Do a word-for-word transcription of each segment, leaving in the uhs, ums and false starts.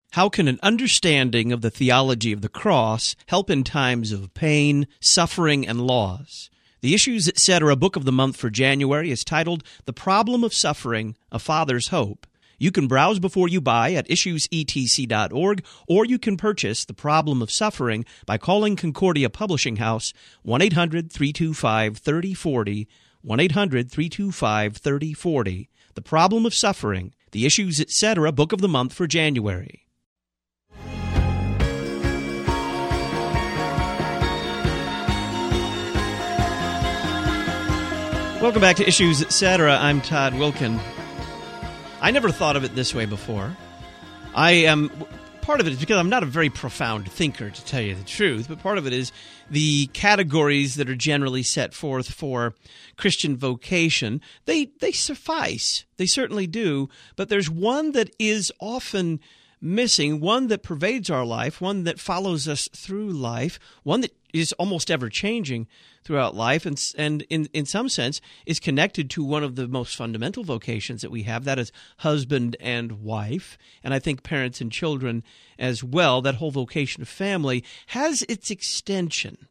How can an understanding of the theology of the cross help in times of pain, suffering, and loss? The Issues, et cetera book of the month for January is titled The Problem of Suffering, A Father's Hope. You can browse before you buy at issues e t c dot org, or you can purchase The Problem of Suffering by calling Concordia Publishing House, one eight hundred, three two five, three oh four oh, one eight hundred, three two five, three oh four oh. The Problem of Suffering, The Issues, et cetera book of the month for January. Welcome back to Issues, et cetera. I'm Todd Wilkin. I never thought of it this way before. I am part of it is because I'm not a very profound thinker, to tell you the truth, but part of it is the categories that are generally set forth for Christian vocation. They they suffice. They certainly do. But there's one that is often missing, one that pervades our life, one that follows us through life, one that is almost ever-changing throughout life, and and in, in some sense is connected to one of the most fundamental vocations that we have, that is husband and wife, and I think parents and children as well. That whole vocation of family has its extension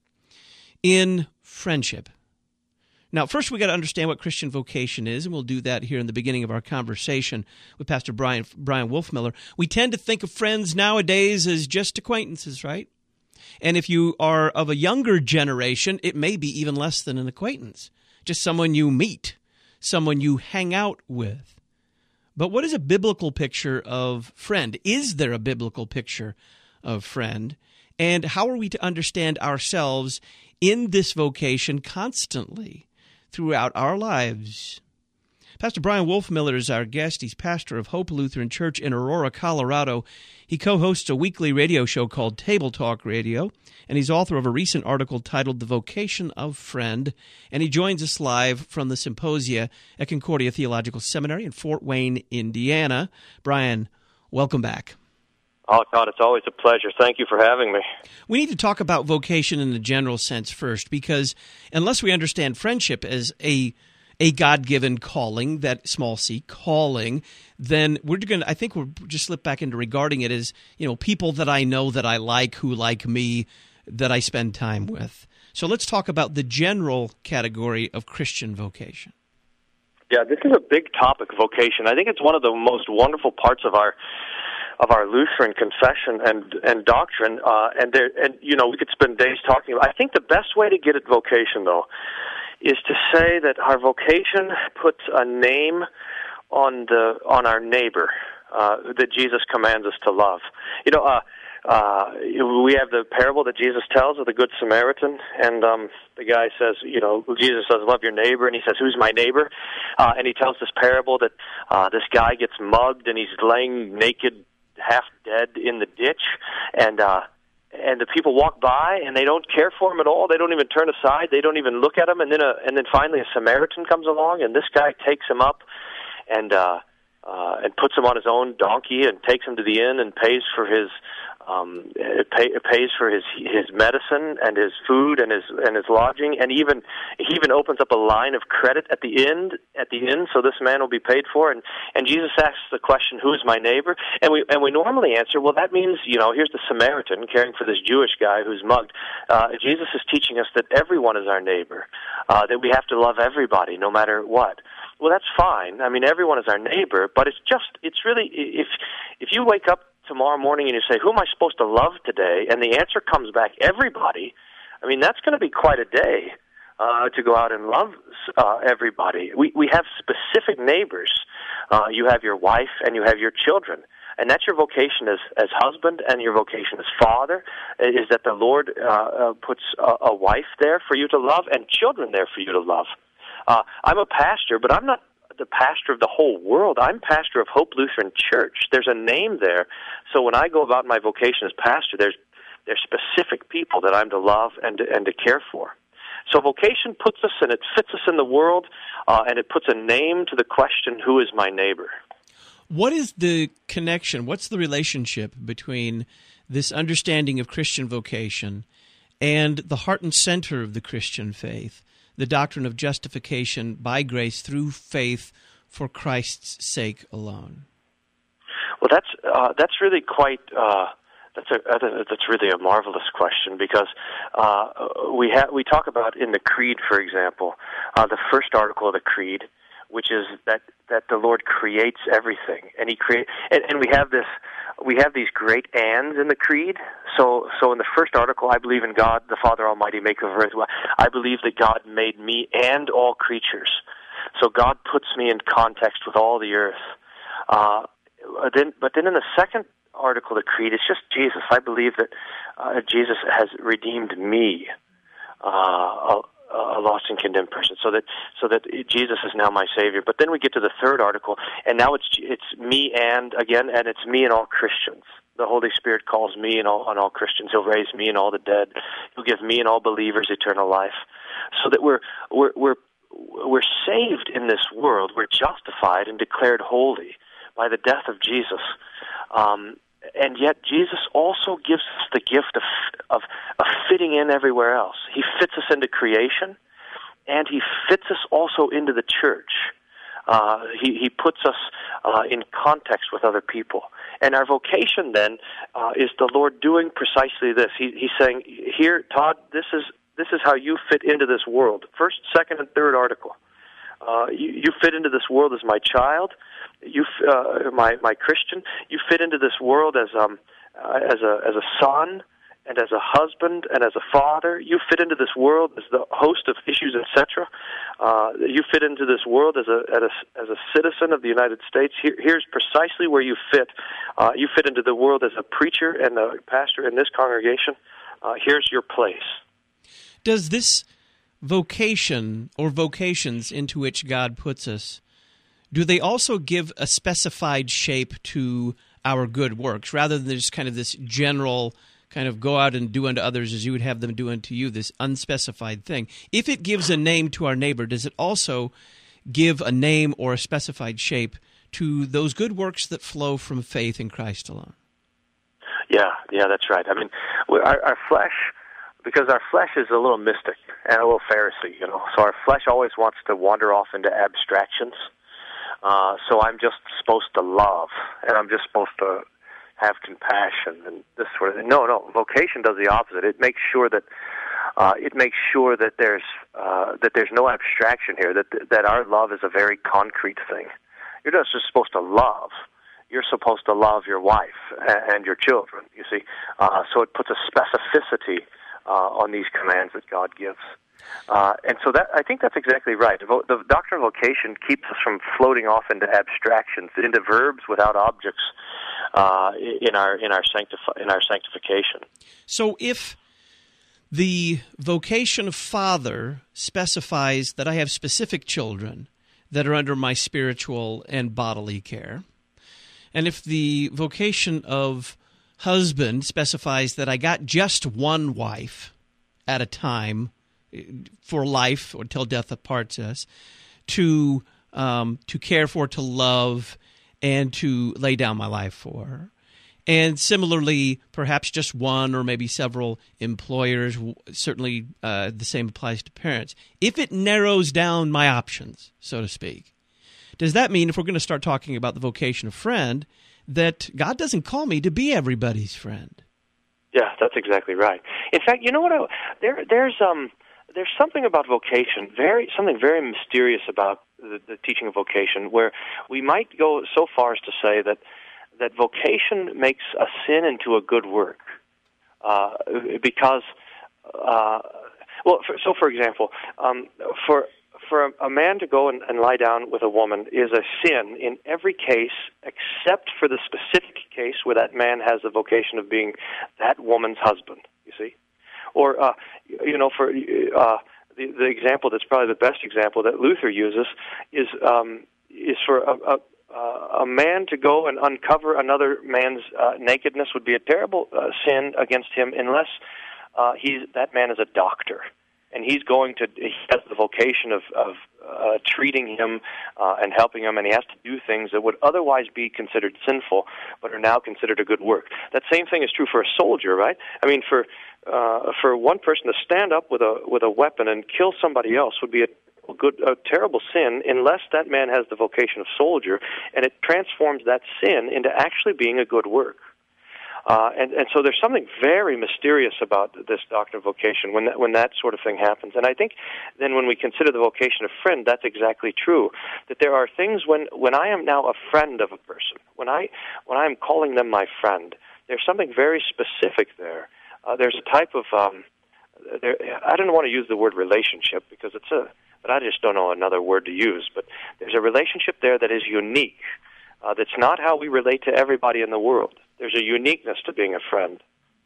in friendship. Now, first we got to understand what Christian vocation is, and we'll do that here in the beginning of our conversation with Pastor Brian Brian Wolfmueller. We tend to think of friends nowadays as just acquaintances, right? And if you are of a younger generation, it may be even less than an acquaintance, just someone you meet, someone you hang out with. But what is a biblical picture of friend? Is there a biblical picture of friend? And how are we to understand ourselves in this vocation constantly throughout our lives? Pastor Brian Wolfmueller is our guest. He's pastor of Hope Lutheran Church in Aurora, Colorado. He co-hosts a weekly radio show called Table Talk Radio, and he's author of a recent article titled The Vocation of Friend, and he joins us live from the symposia at Concordia Theological Seminary in Fort Wayne, Indiana. Brian, welcome back. Oh, God, it's always a pleasure. Thank you for having me. We need to talk about vocation in the general sense first, because unless we understand friendship as a a God-given calling, that small c, calling, then we're going to, I think we'll just slip back into regarding it as, you know, people that I know that I like, who like me, that I spend time with. So let's talk about the general category of Christian vocation. Yeah, this is a big topic, vocation. I think it's one of the most wonderful parts of our of our Lutheran confession and and doctrine. Uh, and there, and you know, we could spend days talking about. I think the best way to get at vocation, though, is to say that our vocation puts a name on the on our neighbor uh, that Jesus commands us to love. You know, uh, uh, we have the parable that Jesus tells of the Good Samaritan, and um, the guy says, you know, Jesus says, love your neighbor, and he says, who's my neighbor? Uh, and he tells this parable that uh, this guy gets mugged, and he's laying naked, half dead in the ditch, and uh and the people walk by and they don't care for him at all. They don't even turn aside. They don't even look at him. And then a, and then finally a Samaritan comes along, and this guy takes him up and uh, uh, and puts him on his own donkey and takes him to the inn and pays for his um, pay, pays for his his medicine and his food and his and his lodging, and even he even opens up a line of credit at the end at the inn, so this man will be paid for. And and Jesus asks the question, "Who is my neighbor?" And we and we normally answer, well, that means, you know, here's the Samaritan caring for this Jewish guy who's mugged. Uh, Jesus is teaching us that everyone is our neighbor, uh, that we have to love everybody, no matter what. Well, that's fine. I mean, everyone is our neighbor, but it's just it's really if if you wake up tomorrow morning and you say, who am I supposed to love today? And the answer comes back, everybody. I mean, that's going to be quite a day uh, to go out and love uh, everybody. We we have specific neighbors. Uh, you have your wife and you have your children. And that's your vocation as, as husband, and your vocation as father, is that the Lord uh, uh, puts a, a wife there for you to love and children there for you to love. Uh, I'm a pastor, but I'm not the pastor of the whole world. I'm pastor of Hope Lutheran Church. There's a name there. So when I go about my vocation as pastor, there's there's specific people that I'm to love and to, and to care for. So vocation puts us, and it fits us in the world, uh, and it puts a name to the question, who is my neighbor? What is the connection? What's the relationship between this understanding of Christian vocation and the heart and center of the Christian faith, the doctrine of justification by grace through faith for Christ's sake alone? Well, that's uh, that's really quite. Uh, That's a that's really a marvelous question, because uh, we ha- we talk about in the Creed, for example, uh, the first article of the Creed, which is that, that the Lord creates everything, and He create and, and we have this we have these great ands in the Creed. So so in the first article, I believe in God, the Father Almighty, Maker of earth. I believe that God made me and all creatures. So God puts me in context with all the earth. Uh, then, but then in the second article of the Creed, it's just Jesus. I believe that uh, Jesus has redeemed me, uh, a, a lost and condemned person, so that so that Jesus is now my Savior. But then we get to the third article, and now it's it's me and again, and it's me and all Christians. The Holy Spirit calls me and all on all Christians. He'll raise me and all the dead. He'll give me and all believers eternal life, so that we're we're we're we're saved in this world. We're justified and declared holy by the death of Jesus. Um, and yet Jesus also gives us the gift of, of of fitting in everywhere else. He fits us into creation, and He fits us also into the church. Uh, he, he puts us uh, in context with other people. And our vocation then uh, is the Lord doing precisely this. He, he's saying, here, Todd, this is this is how you fit into this world. First, second, and third article. Uh, you, you fit into this world as my child. You, uh, my my Christian, you fit into this world as um uh, as a as a son and as a husband and as a father. You fit into this world as the host of issues, et cetera. Uh, you fit into this world as a, as a as a citizen of the United States. Here, here's precisely where you fit. Uh, you fit into the world as a preacher and a pastor in this congregation. Uh, here's your place. Does this vocation or vocations into which God puts us, do they also give a specified shape to our good works, rather than just kind of this general kind of go out and do unto others as you would have them do unto you, this unspecified thing? If it gives a name to our neighbor, does it also give a name or a specified shape to those good works that flow from faith in Christ alone? Yeah, yeah, that's right. I mean, our, our flesh, because our flesh is a little mystic and a little Pharisee, you know, so our flesh always wants to wander off into abstractions. Uh, so I'm just supposed to love, and I'm just supposed to have compassion, and this sort of thing. No, no. Vocation does the opposite. It makes sure that uh, it makes sure that there's uh, that there's no abstraction here. That that our love is a very concrete thing. You're not just supposed to love. You're supposed to love your wife and your children. You see, uh, so it puts a specificity uh, on these commands that God gives. Uh, and so that I think that's exactly right. The, the doctrine of vocation keeps us from floating off into abstractions, into verbs without objects uh, in our in our sanctif- in our sanctification. So, if the vocation of father specifies that I have specific children that are under my spiritual and bodily care, and if the vocation of husband specifies that I got just one wife at a time for life or till death parts us, to um, to care for, to love, and to lay down my life for. And similarly, perhaps just one or maybe several employers, certainly uh, the same applies to parents. If it narrows down my options, so to speak, does that mean, if we're going to start talking about the vocation of friend, that God doesn't call me to be everybody's friend? Yeah, that's exactly right. In fact, you know what? I, there, there's um. There's something about vocation, very something very mysterious about the, the teaching of vocation, where we might go so far as to say that that vocation makes a sin into a good work, uh, because, uh, well, for, so for example, um, for for a, a man to go and, and lie down with a woman is a sin in every case except for the specific case where that man has the vocation of being that woman's husband. You see. Or, uh, you know, for uh, the, the example that's probably the best example that Luther uses is um, is for a, a, a man to go and uncover another man's uh, nakedness would be a terrible uh, sin against him unless uh, he's that man is a doctor. And he's going to, he has the vocation of, of uh, treating him uh, and helping him, and he has to do things that would otherwise be considered sinful, but are now considered a good work. That same thing is true for a soldier, right? I mean, for uh, for one person to stand up with a with a weapon and kill somebody else would be a terrible good, a terrible sin unless that man has the vocation of soldier, and it transforms that sin into actually being a good work. Uh, and, and so there's something very mysterious about this doctrine of vocation when that, when that sort of thing happens. And I think then when we consider the vocation of friend, that's exactly true. That there are things when, when I am now a friend of a person, when I when I am calling them my friend, there's something very specific there. Uh, there's a type of um, there, I don't want to use the word relationship because it's a, but I just don't know another word to use. But there's a relationship there that is unique. Uh, that's not how we relate to everybody in the world. There's a uniqueness to being a friend.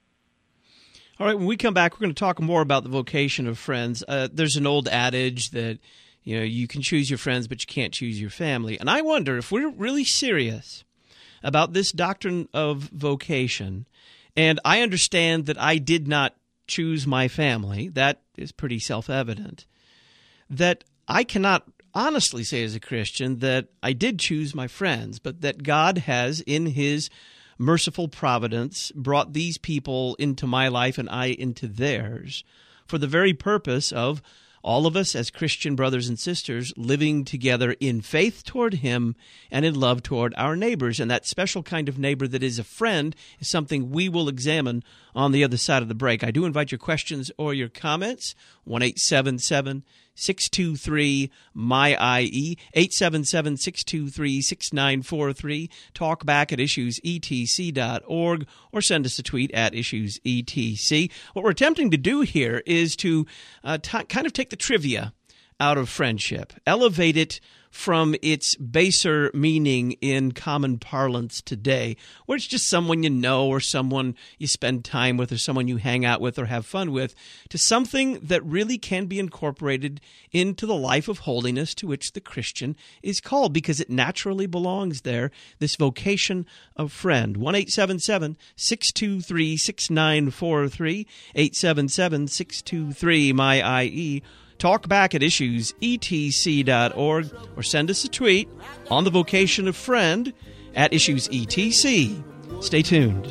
All right, when we come back, we're going to talk more about the vocation of friends. Uh, there's an old adage that, you know, you can choose your friends, but you can't choose your family. And I wonder if we're really serious about this doctrine of vocation, and I understand that I did not choose my family. That is pretty self-evident. That I cannot honestly say as a Christian that I did choose my friends, but that God has, in His merciful providence, brought these people into my life and I into theirs for the very purpose of all of us as Christian brothers and sisters living together in faith toward Him and in love toward our neighbors. And that special kind of neighbor that is a friend is something we will examine on the other side of the break. I do invite your questions or your comments. one eight seven seven, six two three, M Y I E, eight seven seven, six two three, six nine four three. Talk back at issues e t c dot org or send us a tweet at issues e t c. What we're attempting to do here is to uh, t- kind of take the trivia out of friendship, elevate it from its baser meaning in common parlance today, where it's just someone you know or someone you spend time with or someone you hang out with or have fun with, to something that really can be incorporated into the life of holiness to which the Christian is called, because it naturally belongs there, this vocation of friend. one eight seven seven, six two three, six nine four three, eight seven seven, six two three, M Y I E. Talk back at issues e t c dot org or send us a tweet on the vocation of friend at issues E T C. Stay tuned.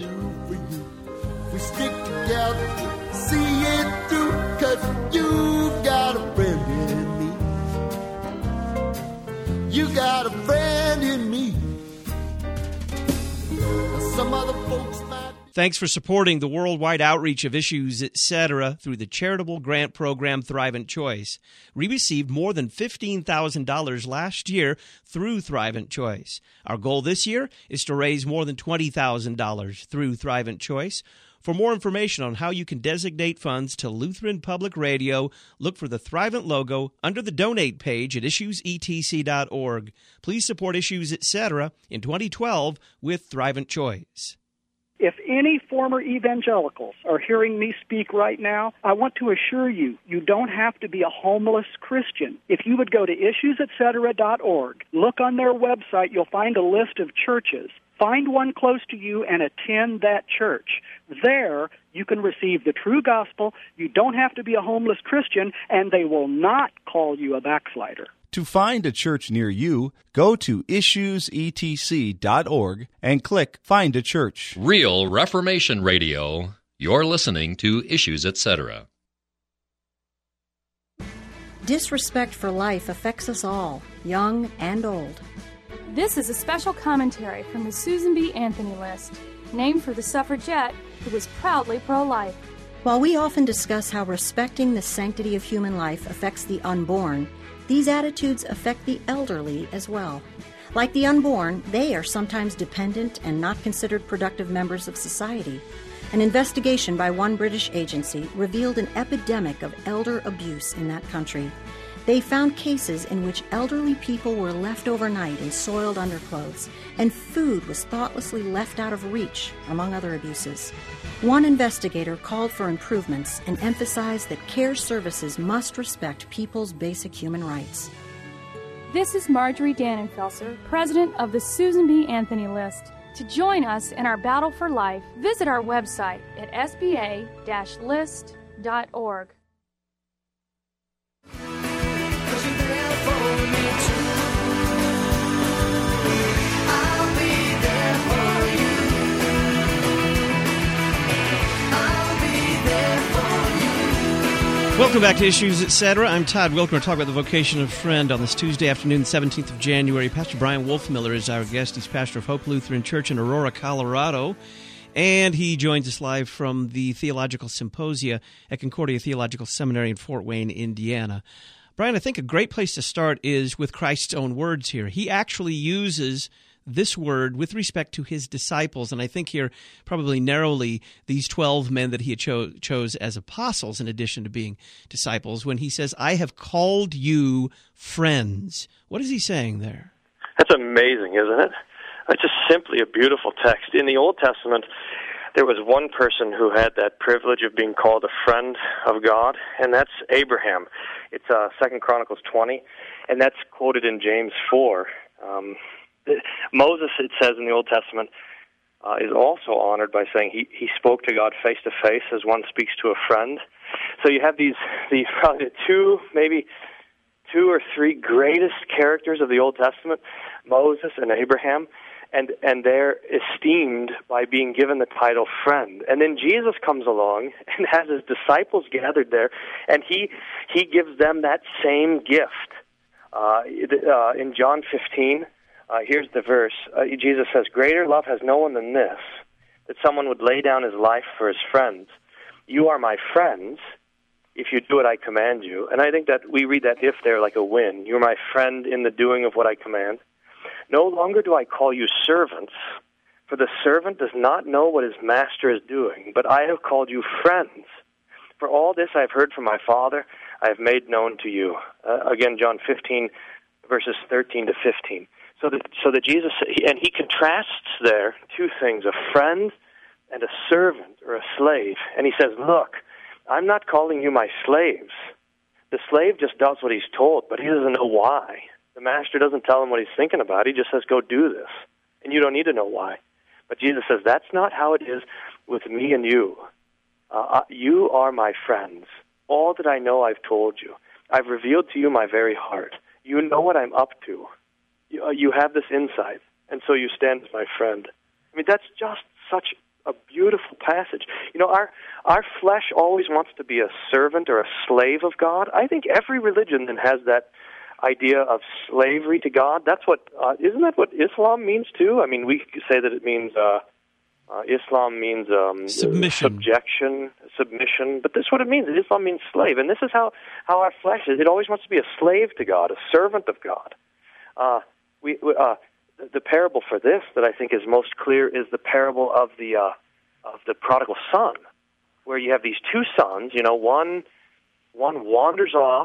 We stick together, see it through, 'cause you've got a friend in me. You got a friend in me. Some other folks might. Thanks for supporting the worldwide outreach of Issues, et cetera through the charitable grant program Thrivent Choice. We received more than fifteen thousand dollars last year through Thrivent Choice. Our goal this year is to raise more than twenty thousand dollars through Thrivent Choice. For more information on how you can designate funds to Lutheran Public Radio, look for the Thrivent logo under the Donate page at issues e t c dot org. Please support Issues, et cetera in twenty twelve with Thrivent Choice. If any former evangelicals are hearing me speak right now, I want to assure you, you don't have to be a homeless Christian. If you would go to issues et cetera dot org, look on their website, you'll find a list of churches. Find one close to you and attend that church. There, you can receive the true gospel. You don't have to be a homeless Christian, and they will not call you a backslider. To find a church near you, go to issues e t c dot org and click Find a Church. Real Reformation Radio. You're listening to Issues, et cetera. Disrespect for life affects us all, young and old. This is a special commentary from the Susan B. Anthony List, named for the suffragette who was proudly pro-life. While we often discuss how respecting the sanctity of human life affects the unborn, these attitudes affect the elderly as well. Like the unborn, they are sometimes dependent and not considered productive members of society. An investigation by one British agency revealed an epidemic of elder abuse in that country. They found cases in which elderly people were left overnight in soiled underclothes, and food was thoughtlessly left out of reach, among other abuses. One investigator called for improvements and emphasized that care services must respect people's basic human rights. This is Marjorie Dannenfelser, president of the Susan B. Anthony List. To join us in our battle for life, visit our website at s b a dash list dot org. Welcome back to Issues, et cetera. I'm Todd Wilken. We're talking about the vocation of friend on this Tuesday afternoon, seventeenth of January. Pastor Brian Wolfmiller is our guest. He's pastor of Hope Lutheran Church in Aurora, Colorado. And he joins us live from the Theological Symposia at Concordia Theological Seminary in Fort Wayne, Indiana. Brian, I think a great place to start is with Christ's own words here. He actually uses this word with respect to his disciples, and I think here probably narrowly these twelve men that he cho- chose as apostles in addition to being disciples, when he says, I have called you friends. What is he saying there? That's amazing, isn't it? It's just simply a beautiful text. In the Old Testament, there was one person who had that privilege of being called a friend of God, and that's Abraham. It's uh, Second Chronicles twenty, and that's quoted in James four. Um, Moses, it says in the Old Testament, uh, is also honored by saying he, he spoke to God face to face as one speaks to a friend. So you have these the probably two, maybe two or three greatest characters of the Old Testament, Moses and Abraham, and and they're esteemed by being given the title friend. And then Jesus comes along and has his disciples gathered there, and he he gives them that same gift. Uh, uh, in John fifteen. Uh, here's the verse. Uh, Jesus says, greater love has no one than this, that someone would lay down his life for his friends. You are my friends if you do what I command you. And I think that we read that if there like a win. You're my friend in the doing of what I command. No longer do I call you servants, for the servant does not know what his master is doing, but I have called you friends. For all this I have heard from my Father, I have made known to you. Uh, again, John fifteen, verses thirteen to fifteen. So that, so that Jesus, and he contrasts there two things, a friend and a servant or a slave. And he says, look, I'm not calling you my slaves. The slave just does what he's told, but he doesn't know why. The master doesn't tell him what he's thinking about. He just says, go do this. And you don't need to know why. But Jesus says, that's not how it is with me and you. Uh, you are my friends. All that I know I've told you. I've revealed to you my very heart. You know what I'm up to. You have this insight, and so you stand as my friend. I mean, that's just such a beautiful passage. You know, our our flesh always wants to be a servant or a slave of God. I think every religion then has that idea of slavery to God. That's what, uh, isn't that what Islam means too? I mean, we say that it means, uh, uh, Islam means um, submission. subjection, submission, but this is what it means. Islam means slave, and this is how, how our flesh is. It always wants to be a slave to God, a servant of God. Uh, We, uh, the parable for this that I think is most clear is the parable of the uh, of the prodigal son, where you have these two sons. You know, one one wanders off.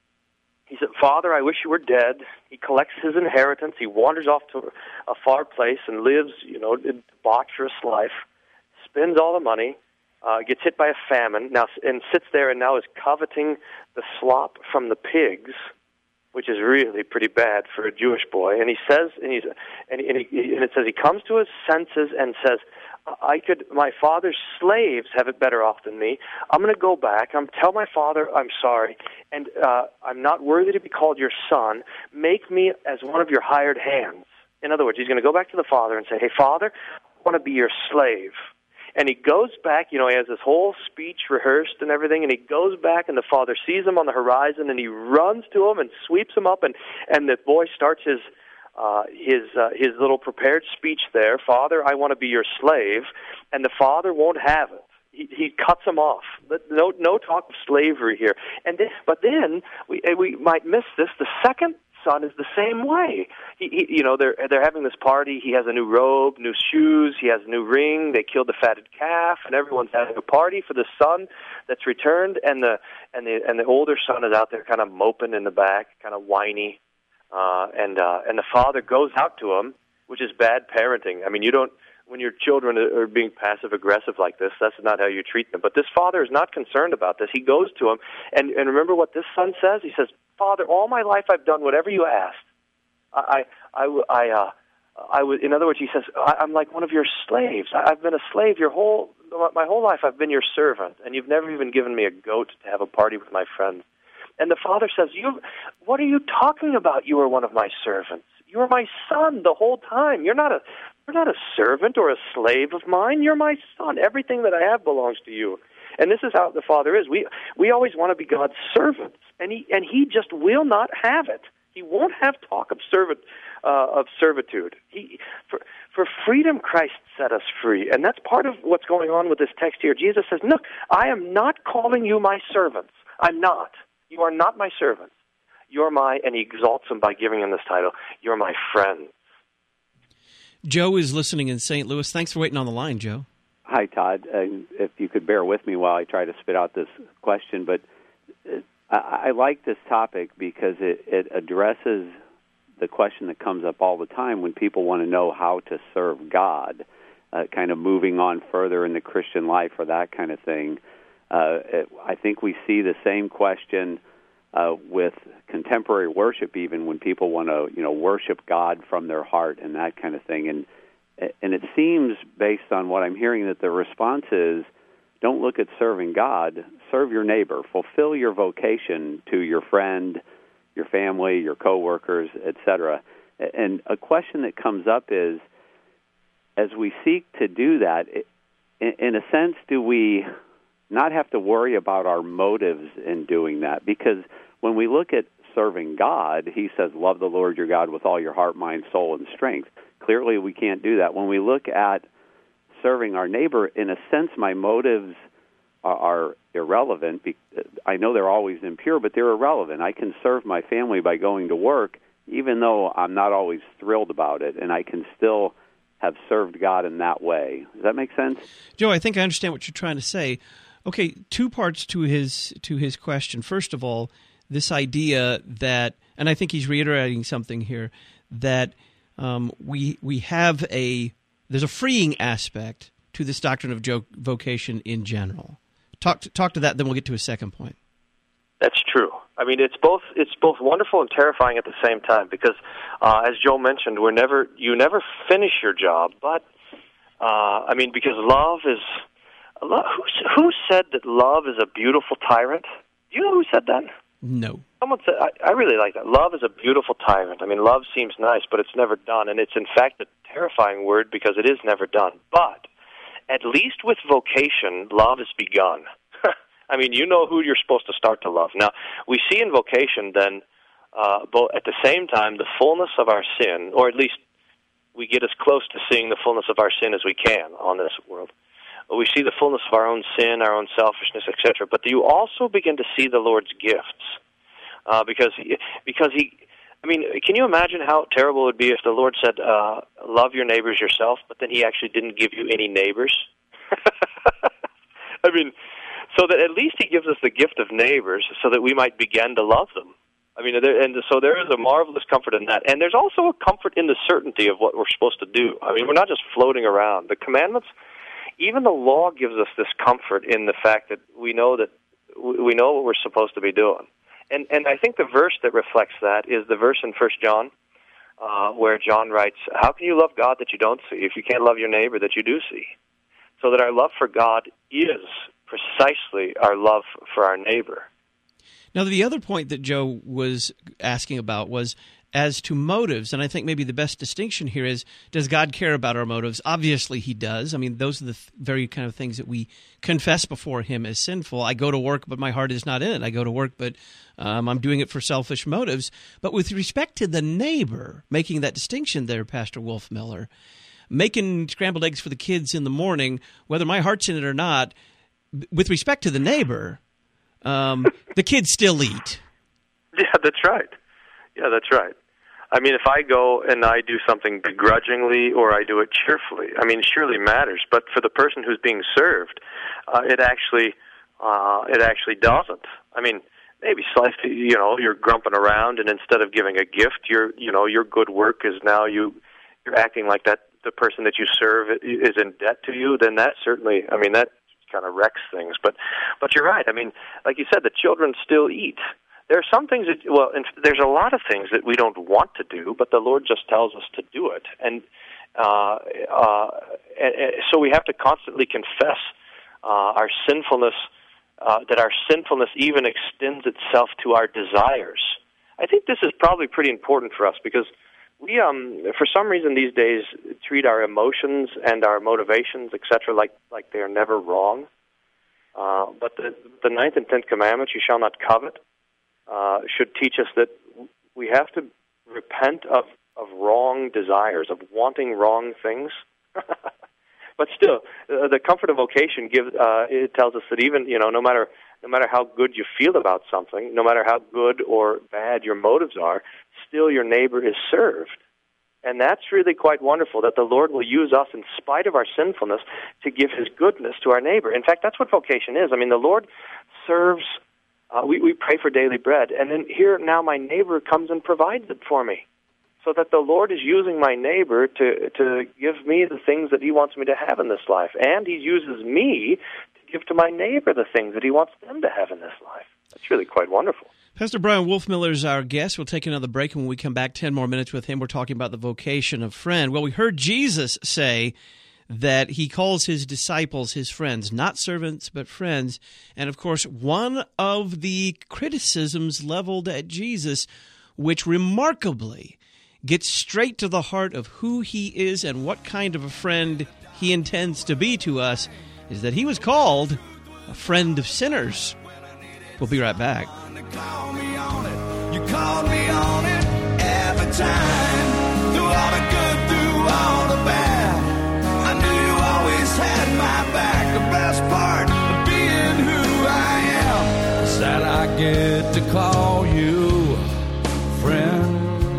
He said, "Father, I wish you were dead." He collects his inheritance. He wanders off to a far place and lives, you know, a debaucherous life. Spends all the money. Uh, gets hit by a famine now, and sits there and now is coveting the slop from the pigs, which is really pretty bad for a Jewish boy. And he says, and he's, and, and, he, and it says he comes to his senses and says, "I could, my father's slaves have it better off than me. I'm going to go back. I'm tell my father I'm sorry, and uh, I'm not worthy to be called your son. Make me as one of your hired hands." In other words, he's going to go back to the father and say, "Hey, Father, I want to be your slave." And he goes back, you know, he has this whole speech rehearsed and everything, and he goes back, and the father sees him on the horizon, and he runs to him and sweeps him up, and, and the boy starts his uh, his uh, his little prepared speech there, "Father, I want to be your slave," and the father won't have it. He, he cuts him off. No no talk of slavery here. And then, but then we we might miss this. The second son is the same way. He, he, you know, they're they're having this party. He has a new robe, new shoes. He has a new ring. They killed the fatted calf, and everyone's having a party for the son that's returned. And the and the and the older son is out there, kind of moping in the back, kind of whiny. Uh, and uh, and the father goes out to him, which is bad parenting. I mean, you don't. When your children are being passive-aggressive like this, that's not how you treat them. But this father is not concerned about this. He goes to him, and, and remember what this son says? He says, "Father, all my life I've done whatever you asked. I, I, I, uh, I was." In other words, he says, I, "I'm like one of your slaves. I, I've been a slave your whole, my whole life. I've been your servant, and you've never even given me a goat to have a party with my friends." And the father says, "You, what are you talking about? You are one of my servants. You are my son the whole time. You're not a." You're not a servant or a slave of mine. You're my son. Everything that I have belongs to you. And this is how the Father is. We we always want to be God's servants, and he and he just will not have it. He won't have talk of servant uh, of servitude. He for for freedom Christ set us free, and that's part of what's going on with this text here. Jesus says, "Look, I am not calling you my servants. I'm not. You are not my servants. You're my," and he exalts them by giving him this title, "You're my friend." Joe is listening in Saint Louis. Thanks for waiting on the line, Joe. Hi, Todd. Uh, if you could bear with me while I try to spit out this question, but uh, I, I like this topic because it, it addresses the question that comes up all the time when people want to know how to serve God, uh, kind of moving on further in the Christian life or that kind of thing. Uh, it, I think we see the same question uh, with contemporary worship, even when people want to, you know, worship God from their heart and that kind of thing. And and it seems, based on what I'm hearing, that the response is, don't look at serving God, serve your neighbor, fulfill your vocation to your friend, your family, your coworkers, et cetera. And a question that comes up is, as we seek to do that, in a sense, do we not have to worry about our motives in doing that? Because when we look at serving God, he says, love the Lord your God with all your heart, mind, soul, and strength. Clearly, we can't do that. When we look at serving our neighbor, in a sense, my motives are, are irrelevant. I know they're always impure, but they're irrelevant. I can serve my family by going to work, even though I'm not always thrilled about it, and I can still have served God in that way. Does that make sense? Joe, I think I understand what you're trying to say. Okay, two parts to his to his question. First of all, this idea that, and I think he's reiterating something here, that um, we we have a there's a freeing aspect to this doctrine of jo- vocation in general. Talk to, talk to that, then we'll get to a second point. That's true. I mean, it's both it's both wonderful and terrifying at the same time because, uh, as Joe mentioned, we're never you never finish your job. But uh, I mean, because love is love, who who said that love is a beautiful tyrant? Do you know who said that? No. Someone said, I, I really like that. Love is a beautiful tyrant. I mean, love seems nice, but it's never done. And it's, in fact, a terrifying word because it is never done. But at least with vocation, love is begun. I mean, you know who you're supposed to start to love. Now, we see in vocation then, uh, both at the same time, the fullness of our sin, or at least we get as close to seeing the fullness of our sin as we can on this world. We see the fullness of our own sin, our own selfishness, et cetera. But you also begin to see the Lord's gifts, uh, because he, because he. I mean, can you imagine how terrible it would be if the Lord said, uh, "Love your neighbors yourself," but then He actually didn't give you any neighbors? I mean, so that at least He gives us the gift of neighbors, so that we might begin to love them. I mean, there, and so there is a marvelous comfort in that, and there's also a comfort in the certainty of what we're supposed to do. I mean, we're not just floating around. The commandments. Even the law gives us this comfort in the fact that we know that we know what we're supposed to be doing. And and I think the verse that reflects that is the verse in First John, uh, where John writes, how can you love God that you don't see if you can't love your neighbor that you do see? So that our love for God is precisely our love for our neighbor. Now, the other point that Joe was asking about was as to motives, and I think maybe the best distinction here is, does God care about our motives? Obviously, He does. I mean, those are the th- very kind of things that we confess before Him as sinful. I go to work, but my heart is not in it. I go to work, but um, I'm doing it for selfish motives. But with respect to the neighbor, making that distinction there, Pastor Wolfmueller, making scrambled eggs for the kids in the morning, whether my heart's in it or not, with respect to the neighbor, um, the kids still eat. Yeah, that's right. Yeah, that's right. I mean, if I go and I do something begrudgingly or I do it cheerfully, I mean, it surely matters. But for the person who's being served, uh, it actually uh, it actually doesn't. I mean, maybe slightly, you know, you're grumping around, and instead of giving a gift, your you know your good work is now you you're acting like that the person that you serve is in debt to you. Then that certainly, I mean, that kind of wrecks things. But but you're right. I mean, like you said, the children still eat. There are some things that, well, and there's a lot of things that we don't want to do, but the Lord just tells us to do it. And, uh, uh, and, and so we have to constantly confess uh, our sinfulness, uh, that our sinfulness even extends itself to our desires. I think this is probably pretty important for us because we, um, for some reason these days, treat our emotions and our motivations, et cetera, like, like they are never wrong. Uh, but the, the ninth and tenth commandments, you shall not covet, uh, should teach us that we have to repent of, of wrong desires, of wanting wrong things. But still, uh, the comfort of vocation gives, uh, it tells us that even, you know, no matter no matter how good you feel about something, no matter how good or bad your motives are, still your neighbor is served. And that's really quite wonderful, that the Lord will use us in spite of our sinfulness to give His goodness to our neighbor. In fact, that's what vocation is. I mean, the Lord serves, uh, we, we pray for daily bread, and then here now my neighbor comes and provides it for me. So that the Lord is using my neighbor to, to give me the things that He wants me to have in this life. And He uses me to give to my neighbor the things that He wants them to have in this life. That's really quite wonderful. Pastor Brian Wolfmueller is our guest. We'll take another break, and when we come back, ten more minutes with him, we're talking about the vocation of friend. Well, we heard Jesus say that He calls His disciples His friends, not servants, but friends. And, of course, one of the criticisms leveled at Jesus, which remarkably gets straight to the heart of who He is and what kind of a friend He intends to be to us, is that He was called a friend of sinners. We'll be right back. Call me on it. You called me on it every time. Through all the good, through all the bad, I knew you always had my back. The best part of being who I am is that I get to call you friend.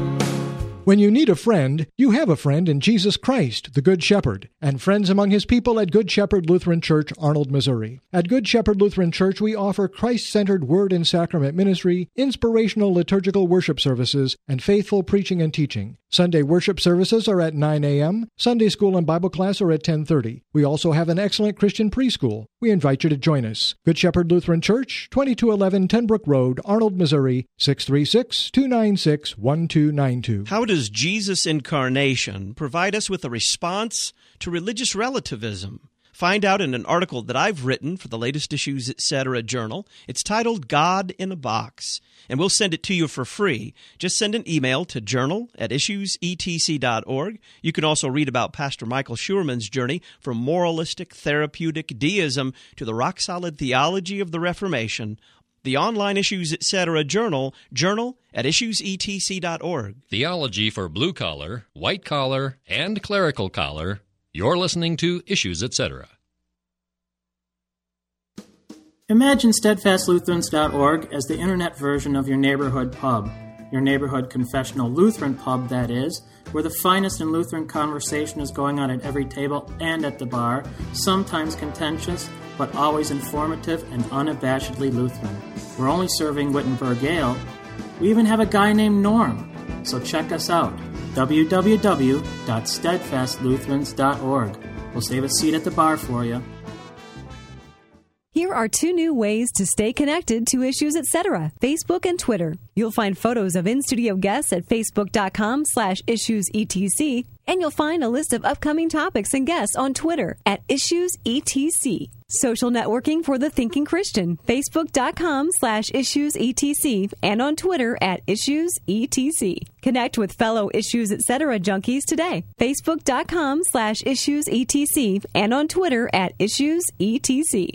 When you need a friend, you have a friend in Jesus Christ, the Good Shepherd, and friends among His people at Good Shepherd Lutheran Church, Arnold, Missouri. At Good Shepherd Lutheran Church, we offer Christ-centered word and sacrament ministry, inspirational liturgical worship services, and faithful preaching and teaching. Sunday worship services are at nine a.m., Sunday school and Bible class are at ten thirty. We also have an excellent Christian preschool. We invite you to join us. Good Shepherd Lutheran Church, twenty-two eleven Ten Brook Road, Arnold, Missouri, six three six, two nine six, one two nine two. How does Jesus' incarnation provide us with a response to religious relativism? Find out in an article that I've written for the latest Issues Etc. journal. It's titled God in a Box, and we'll send it to you for free. Just send an email to journal at issues e t c dot org. You can also read about Pastor Michael Schurman's journey from moralistic therapeutic deism to the rock-solid theology of the Reformation. The online Issues Etc. journal, journal at issues e t c dot org. Theology for blue-collar, white-collar, and clerical collar. You're listening to Issues Etc. Imagine steadfast lutherans dot org as the internet version of your neighborhood pub. Your neighborhood confessional Lutheran pub, that is, where the finest in Lutheran conversation is going on at every table and at the bar, sometimes contentious, but always informative and unabashedly Lutheran. We're only serving Wittenberg Ale. We even have a guy named Norm. So check us out, w w w dot steadfast lutherans dot org. We'll save a seat at the bar for you. Here are two new ways to stay connected to Issues Etc. Facebook and Twitter. You'll find photos of in-studio guests at facebook.com slash issuesetc, and you'll find a list of upcoming topics and guests on Twitter at issuesetc. Social networking for the thinking Christian, facebook.com slash issuesetc, and on Twitter at issuesetc. Connect with fellow Issues Etc. junkies today, facebook.com slash issuesetc, and on Twitter at issuesetc.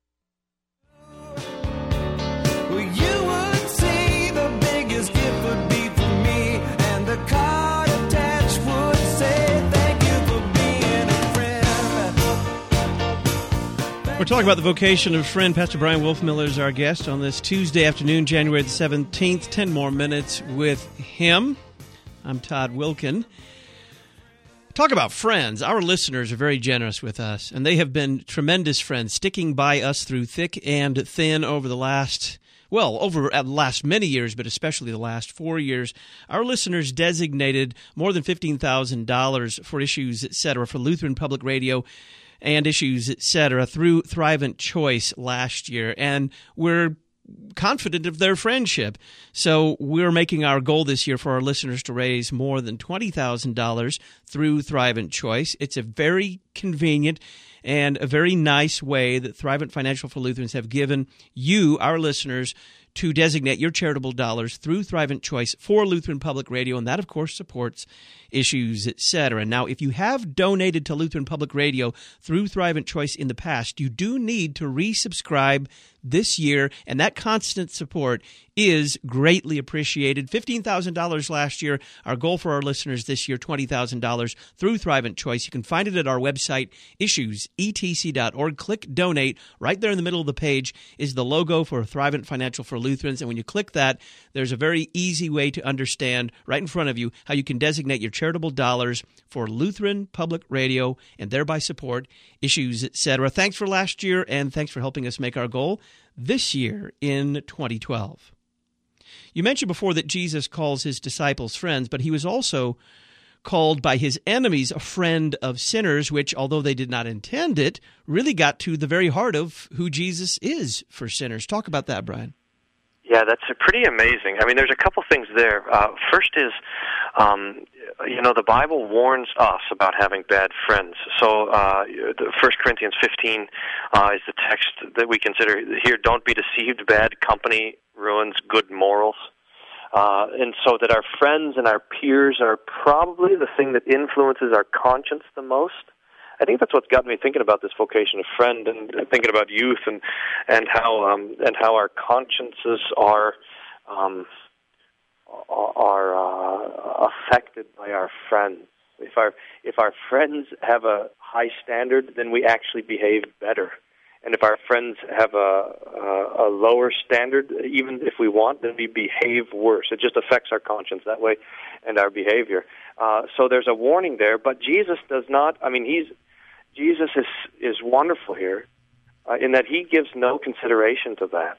We're talking about the vocation of friend. Pastor Brian Wolfmueller is our guest on this Tuesday afternoon, January the seventeenth. Ten more minutes with him. I'm Todd Wilkin. Talk about friends. Our listeners are very generous with us, and they have been tremendous friends, sticking by us through thick and thin over the last, well, over the last many years, but especially the last four years. Our listeners designated more than fifteen thousand dollars for Issues Etc. for Lutheran Public Radio and Issues Etc. through Thrivent Choice last year, and we're confident of their friendship. So we're making our goal this year for our listeners to raise more than twenty thousand dollars through Thrivent Choice. It's a very convenient and a very nice way that Thrivent Financial for Lutherans have given you, our listeners, to designate your charitable dollars through Thrivent Choice for Lutheran Public Radio, and that, of course, supports Issues, et cetera. Now, if you have donated to Lutheran Public Radio through Thrivent Choice in the past, you do need to resubscribe this year, and that constant support is greatly appreciated. fifteen thousand dollars last year. Our goal for our listeners this year, twenty thousand dollars through Thrivent Choice. You can find it at our website, issues e t c dot org. Click Donate. Right there in the middle of the page is the logo for Thrivent Financial for Lutherans, and when you click that, there's a very easy way to understand right in front of you how you can designate your charitable dollars for Lutheran Public Radio and thereby support Issues, et cetera. Thanks for last year, and thanks for helping us make our goal this year in twenty twelve. You mentioned before that Jesus calls his disciples friends, but he was also called by his enemies a friend of sinners, which, although they did not intend it, really got to the very heart of who Jesus is for sinners. Talk about that, Brian. Yeah, that's pretty amazing. I mean, there's a couple things there. Uh, first is, um, you know, the Bible warns us about having bad friends. So uh, First Corinthians fifteen uh, is the text that we consider here. Don't be deceived. Bad company ruins good morals. Uh, and so that our friends and our peers are probably the thing that influences our conscience the most. I think that's what's got me thinking about this vocation of friend, and thinking about youth, and and how um, and how our consciences are um, are uh, affected by our friends. If our if our friends have a high standard, then we actually behave better. And if our friends have a, a, a lower standard, even if we want, then we behave worse. It just affects our conscience that way and our behavior. Uh, so there's a warning there, but Jesus does not, I mean, he's Jesus is is wonderful here uh, in that he gives no consideration to that.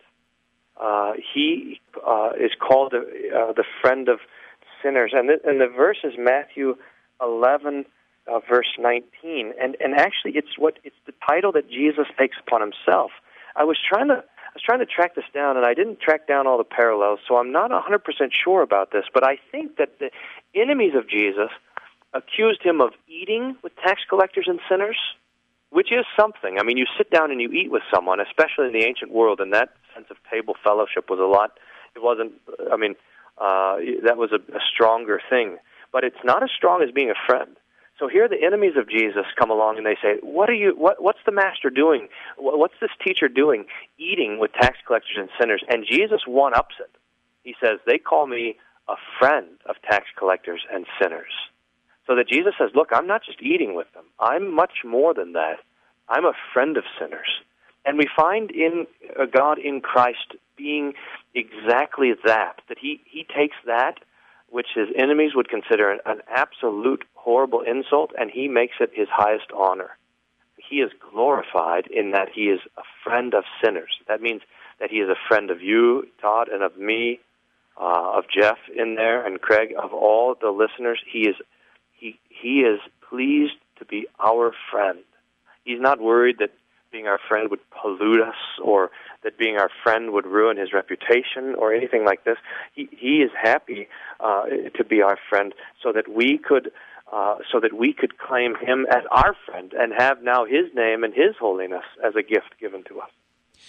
Uh, he uh, is called the, uh, the friend of sinners. And the, and the verse is Matthew eleven, Uh, verse nineteen, and and actually, it's what it's the title that Jesus takes upon himself. I was trying to I was trying to track this down, and I didn't track down all the parallels, so I'm not one hundred percent sure about this. But I think that the enemies of Jesus accused him of eating with tax collectors and sinners, which is something. I mean, you sit down and you eat with someone, especially in the ancient world, and that sense of table fellowship was a lot. It wasn't. I mean, uh, that was a, a stronger thing, but it's not as strong as being a friend. So here the enemies of Jesus come along and they say, what are you, what, what's the master doing? What's this teacher doing, eating with tax collectors and sinners? And Jesus one-ups it. He says, they call me a friend of tax collectors and sinners. So that Jesus says, look, I'm not just eating with them. I'm much more than that. I'm a friend of sinners. And we find in uh, God in Christ being exactly that, that he, he takes that which his enemies would consider an, an absolute horrible insult, and he makes it his highest honor. He is glorified in that he is a friend of sinners. That means that he is a friend of you, Todd, and of me, uh, of Jeff in there, and Craig, of all the listeners. He is he he is pleased to be our friend. He's not worried that being our friend would pollute us, or that being our friend would ruin his reputation, or anything like this. He he is happy uh, to be our friend, so that we could uh, so that we could claim him as our friend and have now his name and his holiness as a gift given to us.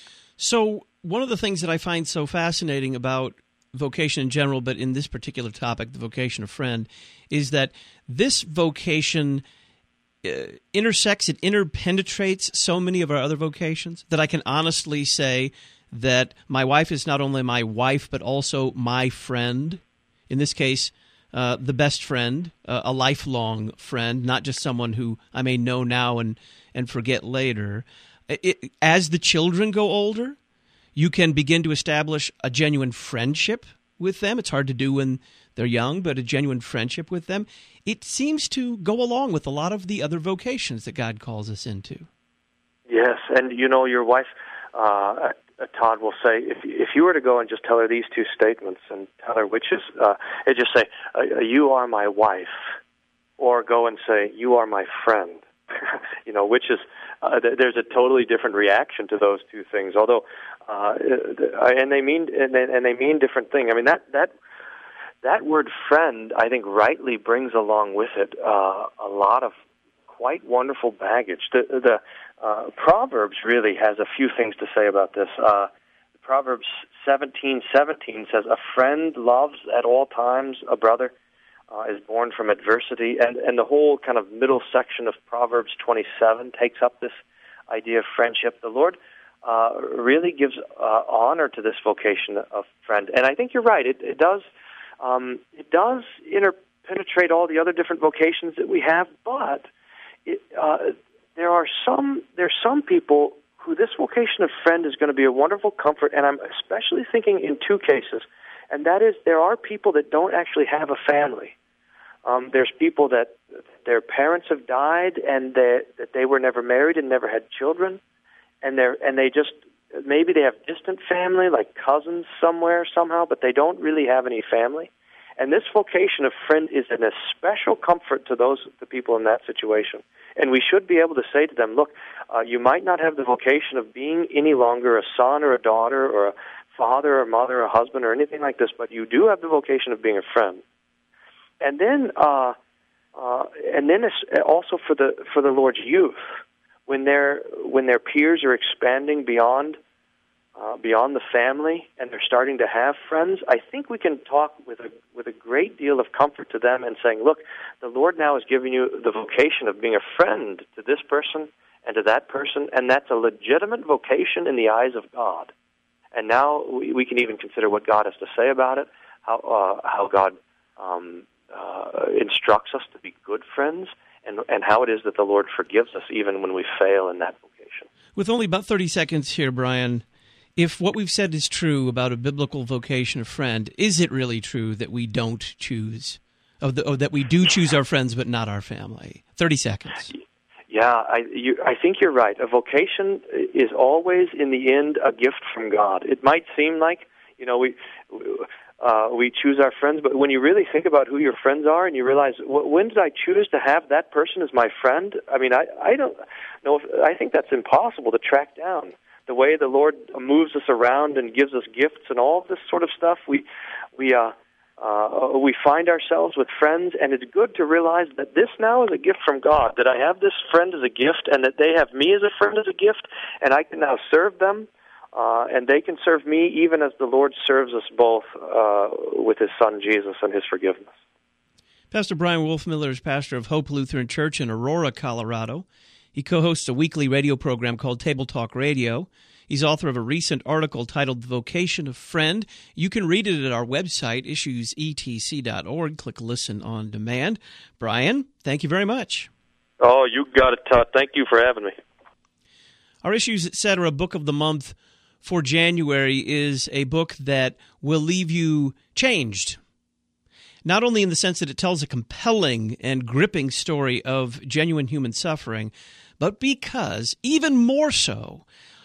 So one of the things that I find so fascinating about vocation in general, but in this particular topic, the vocation of friend, is that this vocation Uh, intersects, it interpenetrates so many of our other vocations that I can honestly say that my wife is not only my wife, but also my friend. In this case, uh, the best friend, uh, a lifelong friend, not just someone who I may know now and, and forget later. It, as the children go older, you can begin to establish a genuine friendship with them. It's hard to do when they're young, but a genuine friendship with them. It seems to go along with a lot of the other vocations that God calls us into. Yes, and you know, your wife, uh, Todd, will say, if if you were to go and just tell her these two statements and tell her which is, uh, and just say, uh, you are my wife, or go and say, you are my friend, you know, which is, uh, th- there's a totally different reaction to those two things, although, uh, and they mean, and they, and they mean different things. I mean, that, that, That word friend, I think, rightly brings along with it uh, a lot of quite wonderful baggage. The, the uh, Proverbs really has a few things to say about this. Uh, the Proverbs seventeen seventeen says, "A friend loves at all times, a brother uh, is born from adversity." And, and the whole kind of middle section of Proverbs twenty-seven takes up this idea of friendship. The Lord uh, really gives uh, honor to this vocation of friend. And I think you're right. It, it does um, it does interpenetrate all the other different vocations that we have, but it, uh, there are some there are some people who this vocation of friend is going to be a wonderful comfort, and I'm especially thinking in two cases, and that is there are people that don't actually have a family. Um, there's people that their parents have died and they, that they were never married and never had children, and they and they just maybe they have distant family like cousins somewhere somehow, but they don't really have any family. And this vocation of friend is an especial comfort to those the people in that situation. And we should be able to say to them, look, uh, you might not have the vocation of being any longer a son or a daughter or a father or mother or a husband or anything like this, but you do have the vocation of being a friend. And then, uh, uh, and then also for the for the Lord's youth, when their when their peers are expanding beyond uh, beyond the family and they're starting to have friends, I think we can talk with a with a great deal of comfort to them and saying, look, the Lord now is giving you the vocation of being a friend to this person and to that person, and that's a legitimate vocation in the eyes of God. And now we, we can even consider what God has to say about it, how uh, how God um, uh, instructs us to be good friends, and and how it is that the Lord forgives us even when we fail in that vocation. With only about thirty seconds here, Brian, if what we've said is true about a biblical vocation of friend, is it really true that we don't choose, or, the, or that we do choose our friends but not our family? thirty seconds. Yeah, I, you, I think you're right. A vocation is always, in the end, a gift from God. It might seem like, you know, we uh, we choose our friends, but when you really think about who your friends are and you realize, when did I choose to have that person as my friend? I mean, I, I don't know. If, I think that's impossible to track down. The way the Lord moves us around and gives us gifts and all of this sort of stuff, we we uh, uh, we find ourselves with friends, and it's good to realize that this now is a gift from God, that I have this friend as a gift, and that they have me as a friend as a gift, and I can now serve them, uh, and they can serve me even as the Lord serves us both uh, with His Son Jesus and His forgiveness. Pastor Brian Wolfmueller is pastor of Hope Lutheran Church in Aurora, Colorado. He co-hosts a weekly radio program called Table Talk Radio. He's author of a recent article titled The Vocation of Friend. You can read it at our website, issues e t c dot org. Click Listen on Demand. Brian, thank you very much. Oh, you got it, Todd. Thank you for having me. Our Issues Etc. Book of the Month for January is a book that will leave you changed. Not only in the sense that it tells a compelling and gripping story of genuine human suffering, but because, even more so,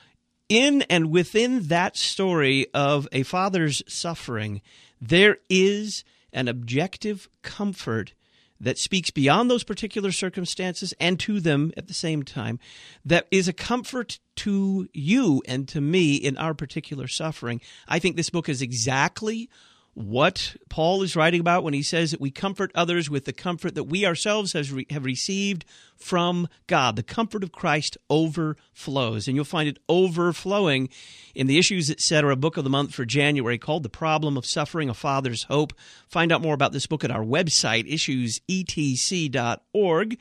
in and within that story of a father's suffering, there is an objective comfort that speaks beyond those particular circumstances and to them at the same time, that is a comfort to you and to me in our particular suffering. I think this book is exactly what Paul is writing about when he says that we comfort others with the comfort that we ourselves has re- have received from God. The comfort of Christ overflows, and you'll find it overflowing in the Issues Etc. Book of the Month for January called The Problem of Suffering, A Father's Hope. Find out more about this book at our website, issues e t c dot org,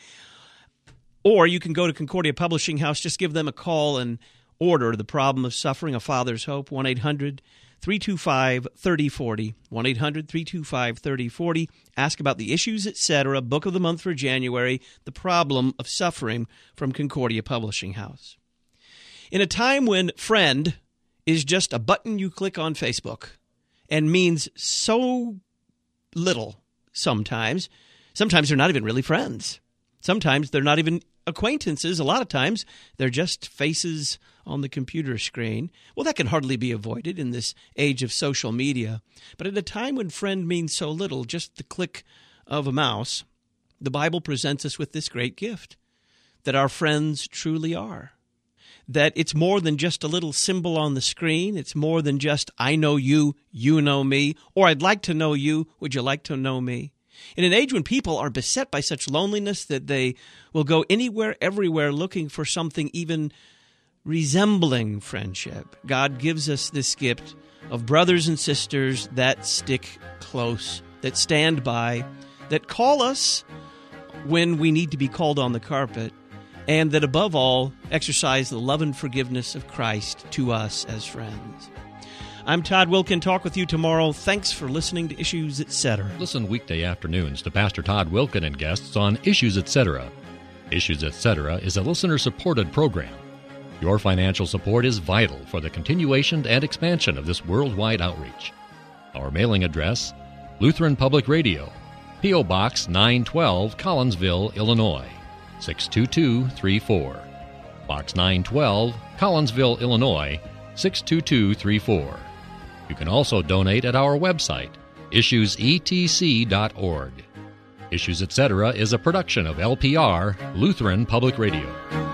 or you can go to Concordia Publishing House. Just give them a call and order The Problem of Suffering, A Father's Hope, one eight hundred three two five three oh four oh, one eight hundred three two five three oh four oh. Ask about the Issues Etc. Book of the Month for January, The Problem of Suffering from Concordia Publishing House. In a time when friend is just a button you click on Facebook and means so little sometimes, sometimes they're not even really friends. Sometimes they're not even acquaintances. A lot of times they're just faces on the computer screen. Well, that can hardly be avoided in this age of social media. But at a time when friend means so little, just the click of a mouse, the Bible presents us with this great gift, that our friends truly are. That it's more than just a little symbol on the screen. It's more than just, I know you, you know me, or I'd like to know you, would you like to know me? In an age when people are beset by such loneliness that they will go anywhere, everywhere, looking for something even resembling friendship. God gives us this gift of brothers and sisters that stick close, that stand by, that call us when we need to be called on the carpet, and that above all exercise the love and forgiveness of Christ to us as friends. I'm Todd Wilkin. Talk with you tomorrow. Thanks for listening to Issues, et cetera. Listen weekday afternoons to Pastor Todd Wilkin and guests on Issues, et cetera. Issues, et cetera is a listener-supported program. Your financial support is vital for the continuation and expansion of this worldwide outreach. Our mailing address, Lutheran Public Radio, P O. Box nine twelve, Collinsville, Illinois, six two two three four. Box nine twelve, Collinsville, Illinois, six two two three four. You can also donate at our website, issues e t c dot org. Issues, et cetera is a production of L P R, Lutheran Public Radio.